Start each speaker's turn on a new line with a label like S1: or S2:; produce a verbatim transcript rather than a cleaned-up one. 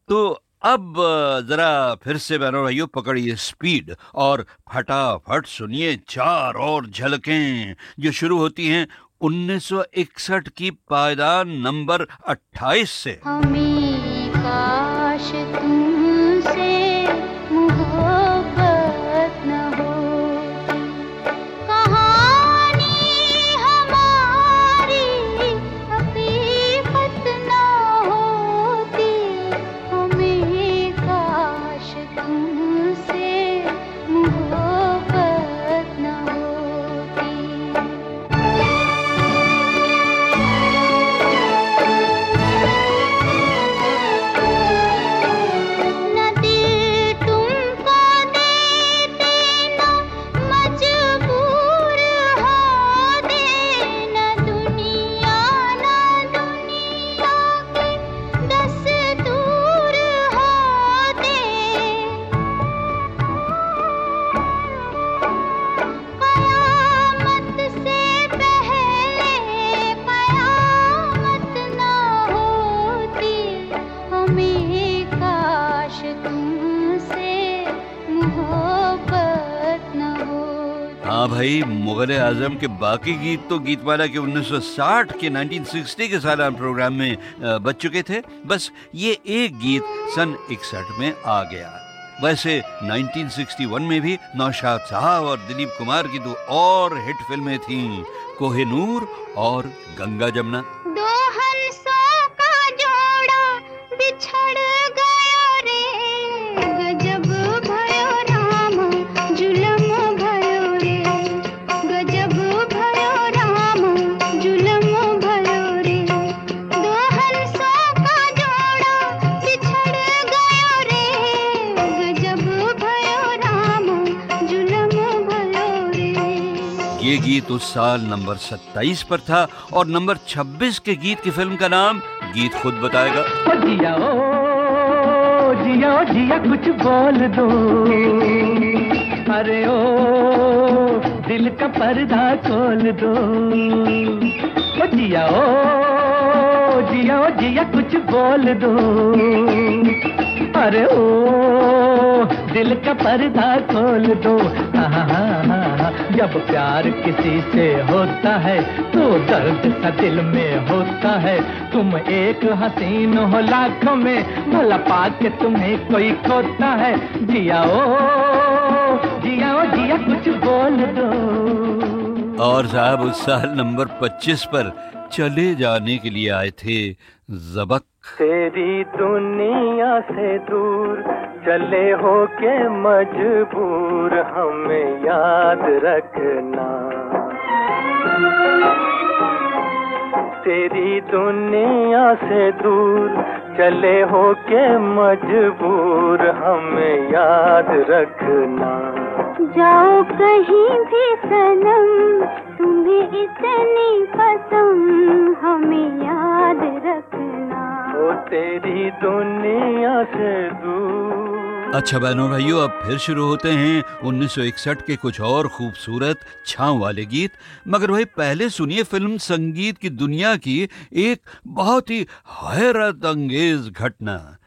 S1: तो अब जरा फिर से बहनों भाइयों पकड़िए स्पीड और फटाफट सुनिए चार और झलकें जो शुरू होती हैं उन्नीस सौ इकसठ की पायदान नंबर अट्ठाईस से।
S2: हमें काश तुमसे मोहब्बत न होती, कहानी हमारी हकीकत न होती। हमें काश तुमसे मोहब्बत न होती।
S1: हाँ भाई, मुगल आजम के बाकी गीत तो गीतमाला के उन्नीस सौ साठ के उन्नीस सौ साठ के सालाना प्रोग्राम में बज चुके थे। बस ये एक गीत सन इकसठ में आ गया। वैसे उन्नीस सौ इकसठ में भी नौशाद साहब और दिलीप कुमार की दो और हिट फिल्में थीं, कोहिनूर और गंगा जमुना।
S2: दो हंसों का जोड़ा बिछड़ गया रे, गजब भयो राम जुलम भयो रे, गजब भयो राम जुलम भयो रे। दो हंसों का जोड़ा बिछड़ गया रे, गजब भयो राम जुलम भयो रे।
S1: ये गीत उस साल नंबर सत्ताईस पर था और नंबर छब्बीस के गीत की फिल्म का नाम गीत खुद बताएगा।
S3: ओ जिया ओ जिया ओ जिया कुछ बोल दो, अरे ओ दिल का पर्दा खोल दो। ओ जिया ओ जिया ओ जिया कुछ बोल दो, अरे ओ दिल का पर्दा खोल दो। हाँ हाँ हाँ, जब प्यार किसी से होता है तो दर्द सा दिल में होता है। तुम एक हसीन हो लाखों में, भला पाके तुम्हें कोई खोता है। जिया ओ जिया ओ जिया कुछ बोल दो।
S1: और साहब उस साल नंबर पच्चीस पर चले जाने के लिए आए थे ज़बक।
S3: तेरी दुनिया से दूर चले हो के मजबूर, हमें याद रखना। तेरी दुनिया से दूर चले हो के मजबूर, हमें याद रखना।
S2: जाओ कहीं भी सनम, तुम्हें इतनी पसंद, हमें याद रखना।
S3: ओ तेरी दुनिया से दूर।
S1: अच्छा बहनों भाइयों, अब फिर शुरू होते हैं उन्नीस सौ इकसठ के कुछ और खूबसूरत छांव वाले गीत। मगर वही पहले सुनिए फिल्म संगीत की दुनिया की एक बहुत ही हैरत अंगेज घटना।